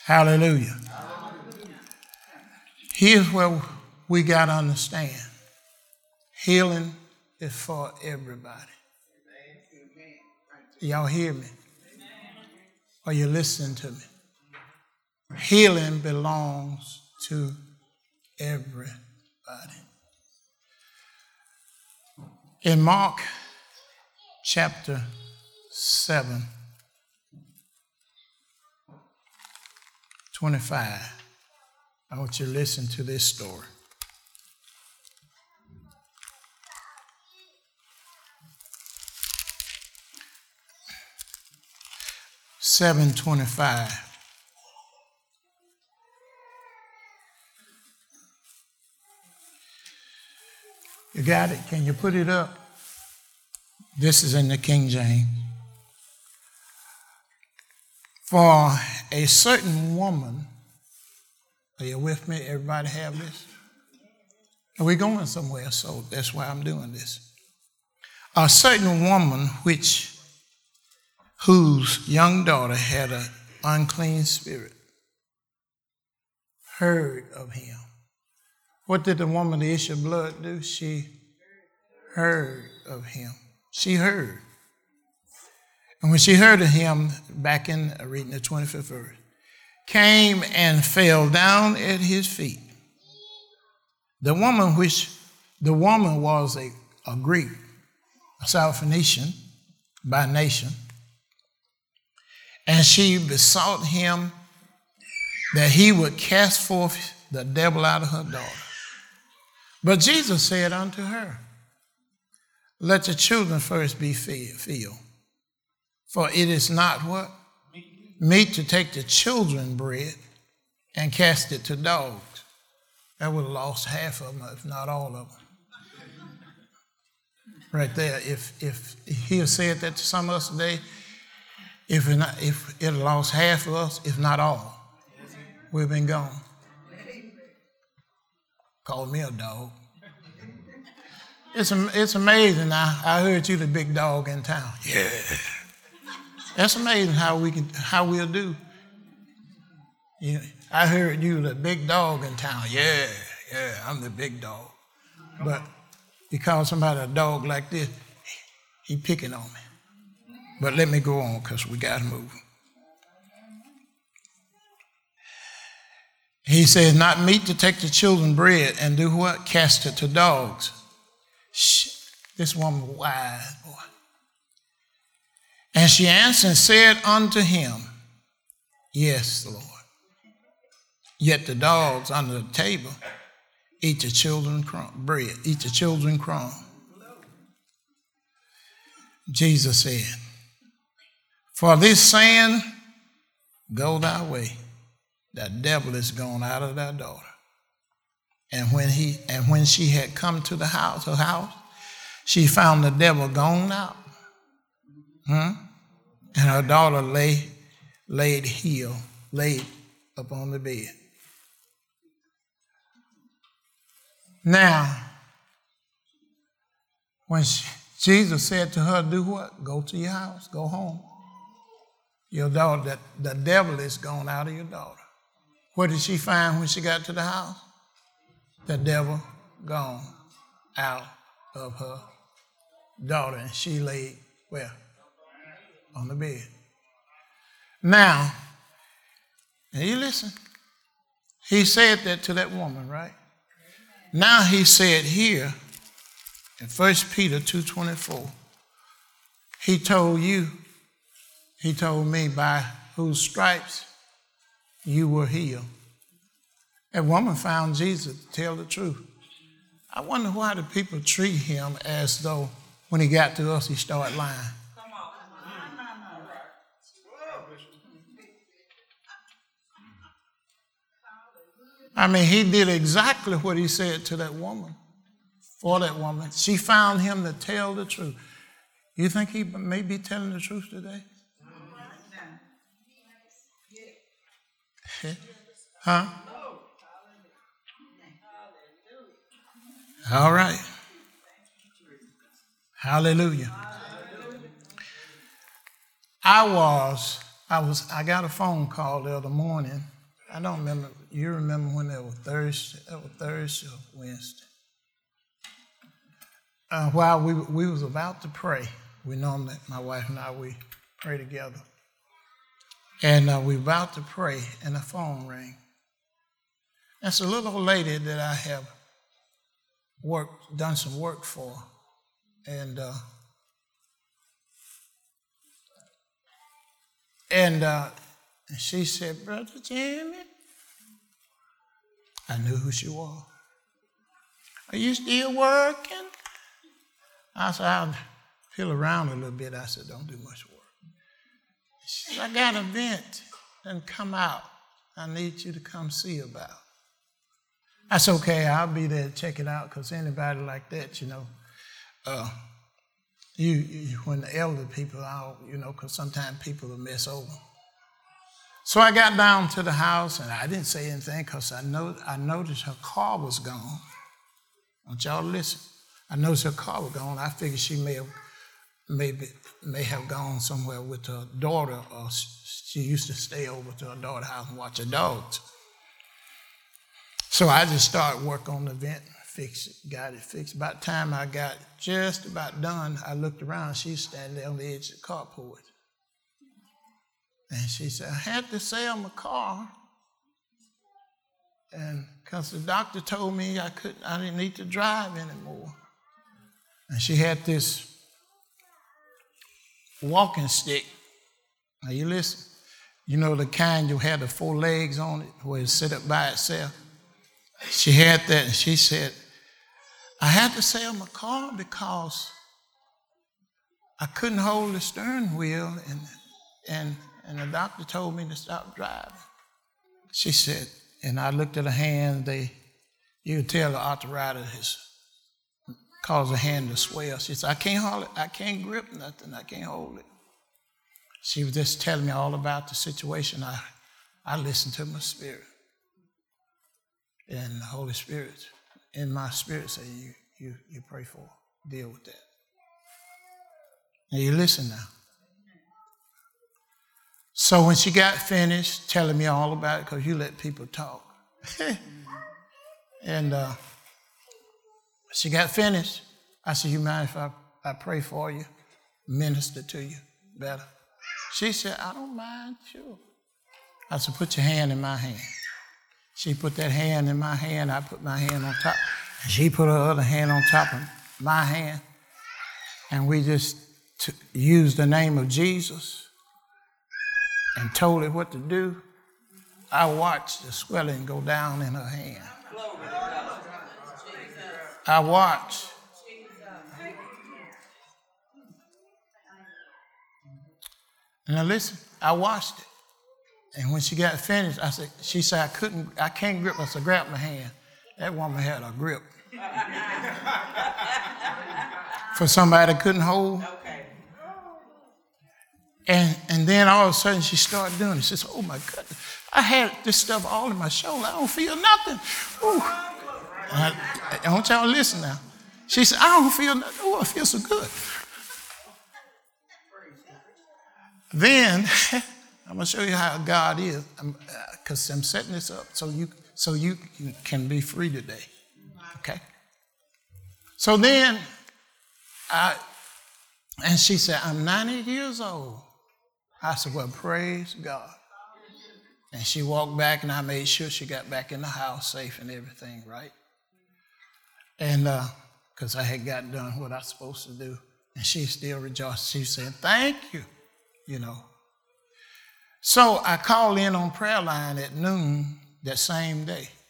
Hallelujah. Here's where we got to understand. Healing is for everybody. Y'all hear me? Are you listening to me? Healing belongs to everybody. In Mark chapter 7, 25, I want you to listen to this story. $7.25. You got it? Can you put it up? This is in the King James. For a certain woman, are you with me? Everybody have this? We're going somewhere, so that's why I'm doing this. A certain woman whose young daughter had an unclean spirit heard of him. What did the woman, the issue of blood, do? She heard of him. She heard. And when she heard of him, back in reading the 25th verse, came and fell down at his feet. The woman was a Greek, a Syrophoenician by nation, and she besought him that he would cast forth the devil out of her daughter. But Jesus said unto her, let the children first be filled. For it is not what? Meat to take the children's bread and cast it to dogs. That would have lost half of them, if not all of them. Right there. If he had said that to some of us today, if it had lost half of us, if not all, we've been gone. Called me a dog. It's amazing. I heard you the big dog in town. Yeah. That's amazing how we'll do. You know, I heard you the big dog in town. Yeah, I'm the big dog. But you call somebody a dog like this, he picking on me. But let me go on because we got to move. He says, not meat to take the children's bread and do what? Cast it to dogs. This woman was wise, boy. And she answered and said unto him, yes, Lord. Yet the dogs under the table eat the children's bread, eat the children's crumb. Jesus said, for this saying, go thy way. The devil is gone out of thy daughter. And when she had come to her house, she found the devil gone out. And her daughter laid upon the bed. Now, when Jesus said to her, do what? Go to your house, go home. Your daughter, the devil is gone out of your daughter. What did she find when she got to the house? The devil gone out of her daughter, and she laid where? On the bed. Now, you listen. He said that to that woman, right? Now he said here in 1 Peter 2:24, he told me by whose stripes you were healed. That woman found Jesus to tell the truth. I wonder why do people treat him as though when he got to us, he started lying. I mean, he did exactly what he said to that woman, for that woman. She found him to tell the truth. You think he may be telling the truth today? Huh? All right. I I got a phone call the other morning. I don't remember. You remember when that was Thursday? That was Thursday or Wednesday. While we was about to pray, we normally, my wife and I, we pray together. And we were about to pray, and the phone rang. That's a little old lady that I have done some work for. And she said, Brother Jimmy, I knew who she was. Are you still working? I said, I'll feel around a little bit. I said, don't do much work. She said, I got an event and come out. I need you to come see about. I said, okay, I'll be there to check it out, because anybody like that, when the elder people out, because sometimes people will mess over. So I got down to the house, and I didn't say anything because I noticed her car was gone. I want y'all to listen. I noticed her car was gone. I figured she may have gone somewhere with her daughter, or she used to stay over to her daughter's house and watch her dogs. So I just started work on the event, fixed it, got it fixed. By the time I got just about done, I looked around. She's standing there on the edge of the carport. And she said, I had to sell my car, and because the doctor told me I didn't need to drive anymore. And she had this walking stick. Now you listen. You know the kind you had the 4 legs on it, where it sit up by itself. She had that, and she said, I had to sell my car because I couldn't hold the steering wheel, and the doctor told me to stop driving. She said, and I looked at her hand, you could tell the arthritis has caused her hand to swell. She said, I can't hold it, I can't grip nothing, I can't hold it. She was just telling me all about the situation. I listened to my spirit. And the Holy Spirit, in my spirit, said, you pray for her, deal with that. Now you listen now. So when she got finished telling me all about it, because you let people talk, and she got finished, I said, you mind if I pray for you, minister to you better? She said, I don't mind, sure. I said, put your hand in my hand. She put that hand in my hand, I put my hand on top, and she put her other hand on top of my hand, and we just used the name of Jesus and told her what to do. I watched the swelling go down in her hand. I watched. Now listen, I watched it. And when she got finished, she said, I can't grip. I said, grab my hand. That woman had a grip. For somebody that couldn't hold. And then all of a sudden she started doing it. She said, oh my goodness, I had this stuff all in my shoulder. I don't feel nothing. Ooh. I want y'all to listen now. She said, I don't feel nothing. Oh, I feel so good. Then I'm going to show you how God is, because I'm setting this up so you can be free today. Okay? So then, and she said, I'm 90 years old. I said, well, praise God. And she walked back, and I made sure she got back in the house safe and everything, right? And because I had gotten done what I was supposed to do. And she still rejoiced. She said, thank you, So I called in on prayer line at noon that same day.